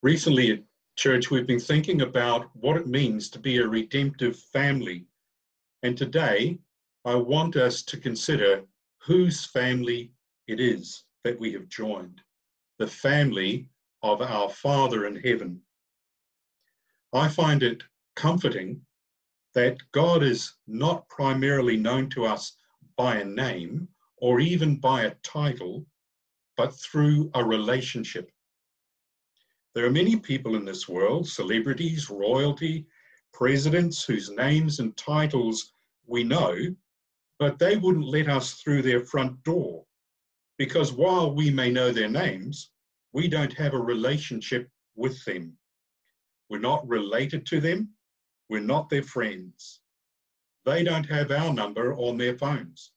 Recently at church, we've been thinking about what it means to be a redemptive family. And today, I want us to consider whose family it is that we have joined, the family of our Father in heaven. I find it comforting that God is not primarily known to us by a name or even by a title, but through a relationship. There are many people in this world, celebrities, royalty, presidents, whose names and titles we know, but they wouldn't let us through their front door because while we may know their names, we don't have a relationship with them. We're not related to them. We're not their friends. They don't have our number on their phones.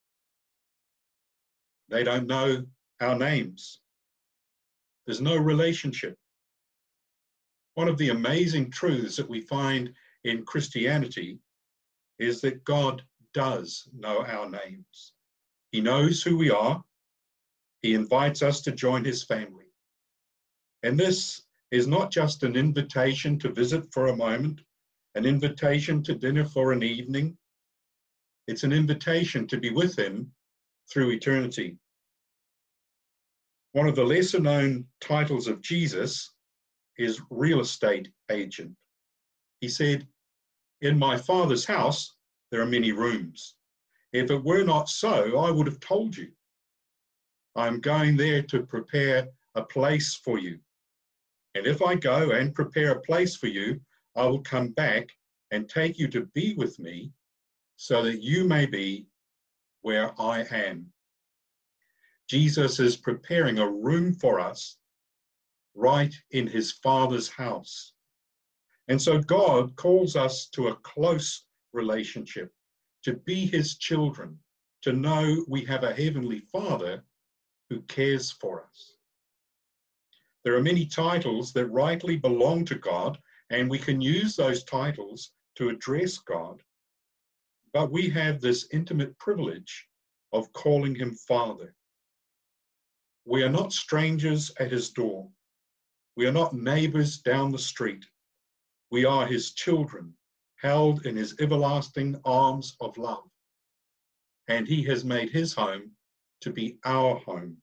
They don't know our names. There's no relationship. One of the amazing truths that we find in Christianity is that God does know our names. He knows who we are. He invites us to join his family. And this is not just an invitation to visit for a moment, an invitation to dinner for an evening. It's an invitation to be with him through eternity. One of the lesser known titles of Jesus is real estate agent. He said, "In my Father's house, there are many rooms. If it were not so, I would have told you. I'm going there to prepare a place for you. And if I go and prepare a place for you, I will come back and take you to be with me so that you may be where I am." Jesus is preparing a room for us right in his Father's house. And so God calls us to a close relationship, to be his children, to know we have a heavenly Father who cares for us. There are many titles that rightly belong to God, and we can use those titles to address God. But we have this intimate privilege of calling him Father. We are not strangers at his door. We are not neighbors down the street. We are his children, held in his everlasting arms of love. And he has made his home to be our home.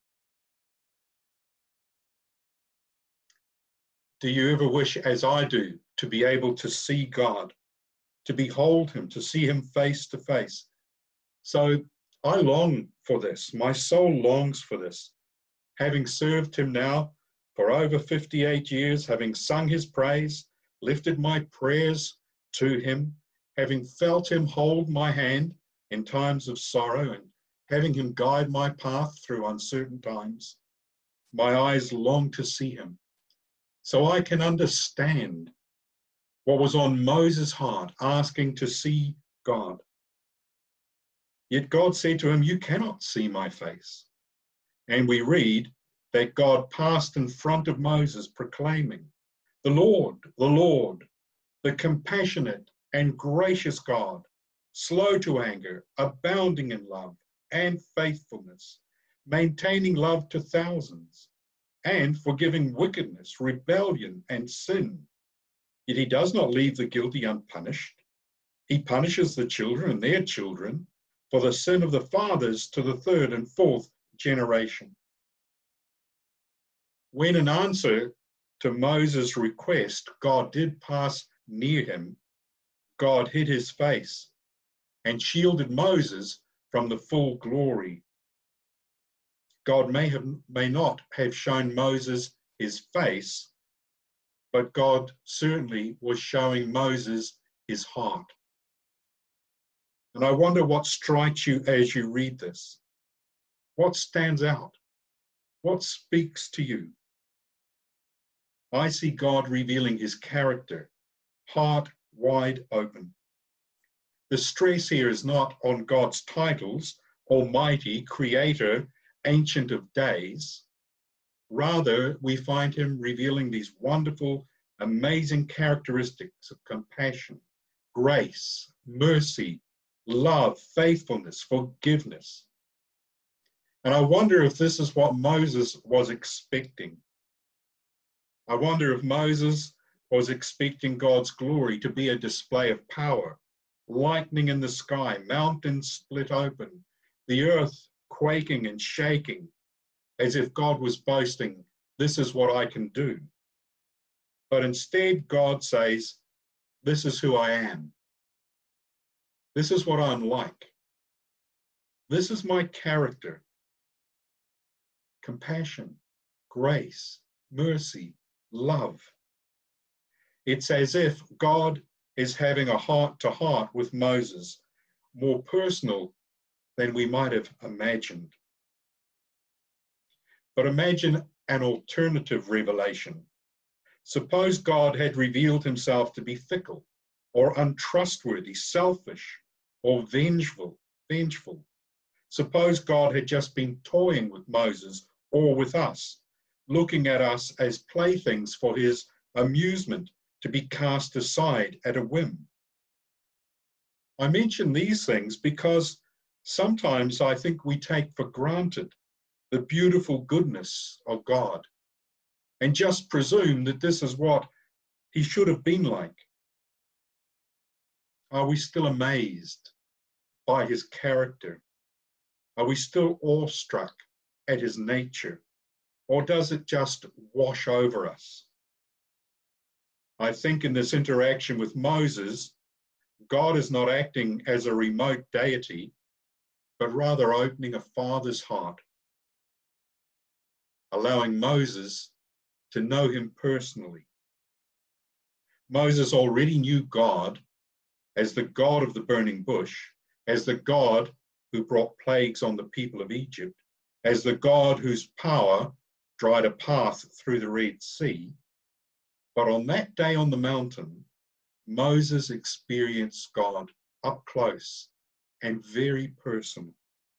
Do you ever wish, as I do, to be able to see God, to behold him, to see him face to face? So I long for this. My soul longs for this. Having served him now for over 58 years, having sung his praise, lifted my prayers to him, having felt him hold my hand in times of sorrow and having him guide my path through uncertain times, my eyes long to see him so I can understand what was on Moses' heart, asking to see God. Yet God said to him, "You cannot see my face." And we read that God passed in front of Moses proclaiming, the Lord, the compassionate and gracious God, slow to anger, abounding in love and faithfulness, maintaining love to thousands, and forgiving wickedness, rebellion, and sin. Yet he does not leave the guilty unpunished. He punishes the children and their children for the sin of the fathers to the third and fourth generation. When in answer to Moses' request, God did pass near him, God hid his face and shielded Moses from the full glory. God may not have shown Moses his face, but God certainly was showing Moses his heart. And I wonder what strikes you as you read this. What stands out? What speaks to you? I see God revealing his character, heart wide open. The stress here is not on God's titles, Almighty, Creator, Ancient of Days. Rather, we find him revealing these wonderful, amazing characteristics of compassion, grace, mercy, love, faithfulness, forgiveness. And I wonder if this is what Moses was expecting. I wonder if Moses was expecting God's glory to be a display of power, lightning in the sky, mountains split open, the earth quaking and shaking, as if God was boasting, "This is what I can do." But instead, God says, "This is who I am. This is what I'm like. This is my character: compassion, grace, mercy, love." It's as if God is having a heart-to-heart with Moses, more personal than we might have imagined. But imagine an alternative revelation. Suppose God had revealed himself to be fickle or untrustworthy, selfish or vengeful. Suppose God had just been toying with Moses or with us, looking at us as playthings for his amusement, to be cast aside at a whim. I mention these things because sometimes I think we take for granted the beautiful goodness of God and just presume that this is what he should have been like. Are we still amazed by his character? Are we still awestruck at his nature? Or does it just wash over us? I think in this interaction with Moses, God is not acting as a remote deity, but rather opening a father's heart, allowing Moses to know him personally. Moses already knew God as the God of the burning bush, as the God who brought plagues on the people of Egypt, as the God whose power dried a path through the Red Sea. But on that day on the mountain, Moses experienced God up close and very personal.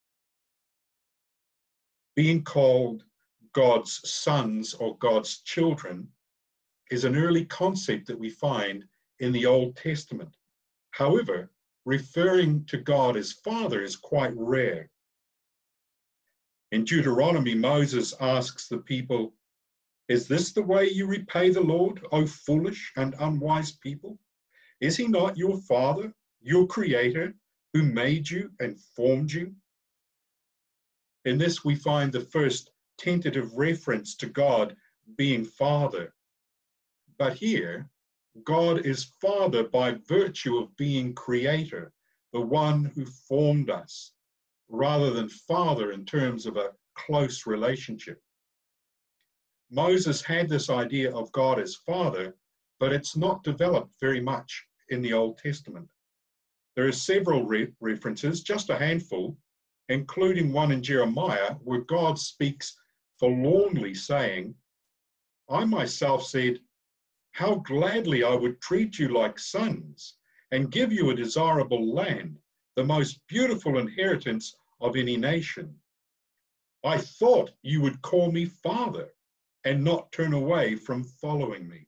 Being called God's sons or God's children is an early concept that we find in the Old Testament. However, referring to God as Father is quite rare. In Deuteronomy, Moses asks the people, "Is this the way you repay the Lord, O foolish and unwise people? Is he not your Father, your Creator, who made you and formed you?" In this, we find the first tentative reference to God being Father. But here, God is Father by virtue of being Creator, the one who formed us, rather than Father in terms of a close relationship. Moses had this idea of God as Father, but it's not developed very much in the Old Testament. There are several references, just a handful, including one in Jeremiah, where God speaks forlornly, saying, "I myself said, how gladly I would treat you like sons and give you a desirable land, the most beautiful inheritance of any nation. I thought you would call me Father and not turn away from following me."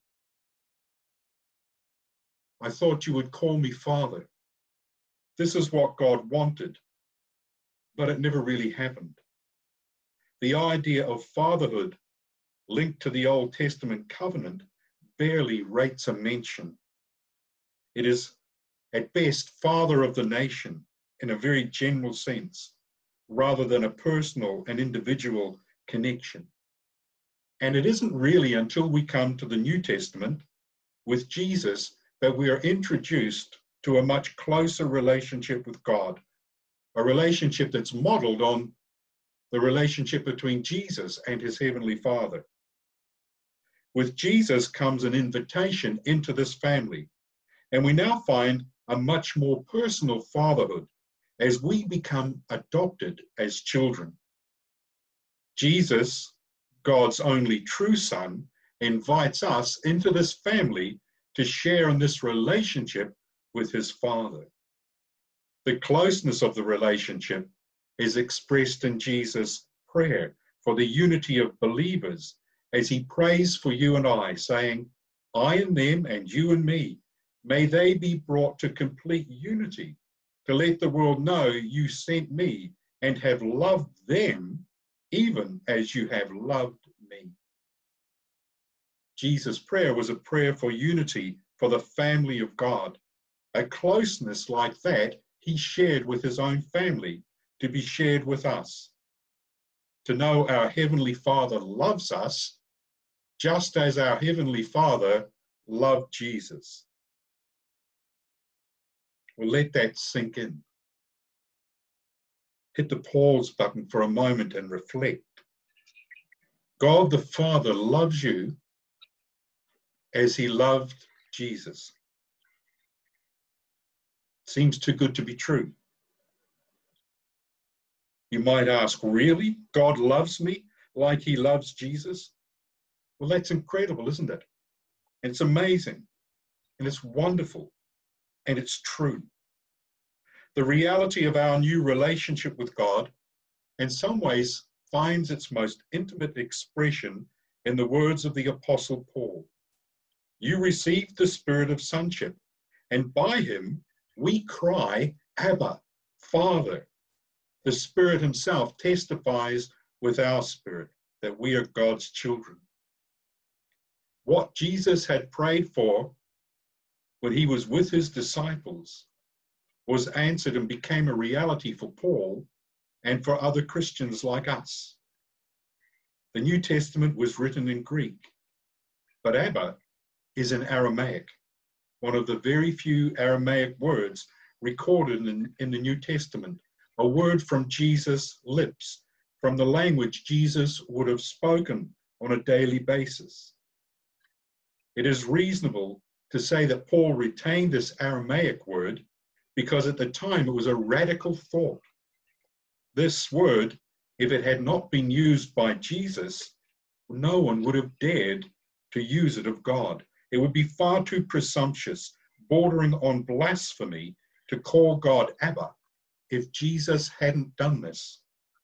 I thought you would call me Father. This is what God wanted, but it never really happened. The idea of fatherhood linked to the Old Testament covenant barely rates a mention. It is, at best, father of the nation in a very general sense, rather than a personal and individual connection. And it isn't really until we come to the New Testament with Jesus that we are introduced to a much closer relationship with God, a relationship that's modeled on the relationship between Jesus and his heavenly Father. With Jesus comes an invitation into this family, and we now find a much more personal fatherhood as we become adopted as children. Jesus, God's only true Son, invites us into this family to share in this relationship with his Father. The closeness of the relationship is expressed in Jesus' prayer for the unity of believers as he prays for you and I, saying, "I and them and you and me, may they be brought to complete unity, to let the world know you sent me and have loved them even as you have loved me." Jesus' prayer was a prayer for unity, for the family of God. A closeness like that he shared with his own family, to be shared with us. To know our Heavenly Father loves us, just as our Heavenly Father loved Jesus. Well, let that sink in. Hit the pause button for a moment and reflect. God the Father loves you as he loved Jesus. Seems too good to be true. You might ask, really? God loves me like he loves Jesus? Well, that's incredible, isn't it? It's amazing, and it's wonderful, and it's true. The reality of our new relationship with God, in some ways, finds its most intimate expression in the words of the Apostle Paul. You received the spirit of sonship, and by him we cry, Abba, Father. The Spirit himself testifies with our spirit that we are God's children. What Jesus had prayed for when he was with his disciples was answered and became a reality for Paul and for other Christians like us. The New Testament was written in Greek, but Abba is in Aramaic, one of the very few Aramaic words recorded in the New Testament, a word from Jesus' lips, from the language Jesus would have spoken on a daily basis. It is reasonable to say that Paul retained this Aramaic word because at the time it was a radical thought. This word, if it had not been used by Jesus, no one would have dared to use it of God. It would be far too presumptuous, bordering on blasphemy, to call God Abba if Jesus hadn't done this.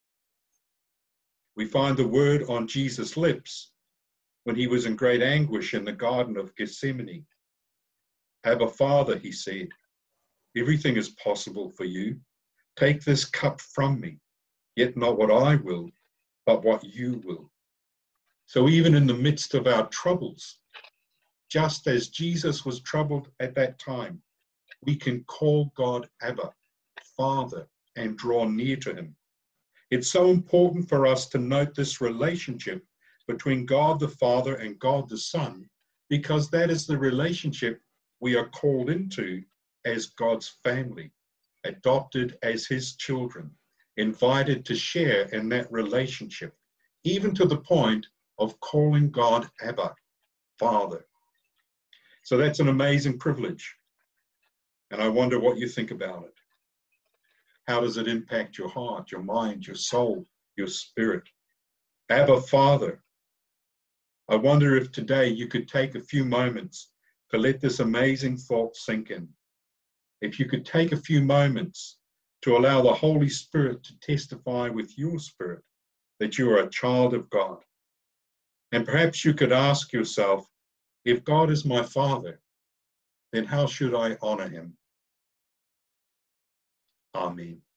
We find the word on Jesus' lips when he was in great anguish in the Garden of Gethsemane. Abba, Father, he said, everything is possible for you. Take this cup from me, yet not what I will, but what you will. So even in the midst of our troubles, just as Jesus was troubled at that time, we can call God Abba, Father, and draw near to him. It's so important for us to note this relationship between God the Father and God the Son, because that is the relationship we are called into as God's family, adopted as his children, invited to share in that relationship, even to the point of calling God Abba, Father. So that's an amazing privilege. And I wonder what you think about it. How does it impact your heart, your mind, your soul, your spirit? Abba, Father. I wonder if today you could take a few moments to let this amazing thought sink in. If you could take a few moments to allow the Holy Spirit to testify with your spirit that you are a child of God. And perhaps you could ask yourself, if God is my Father, then how should I honor him? Amen.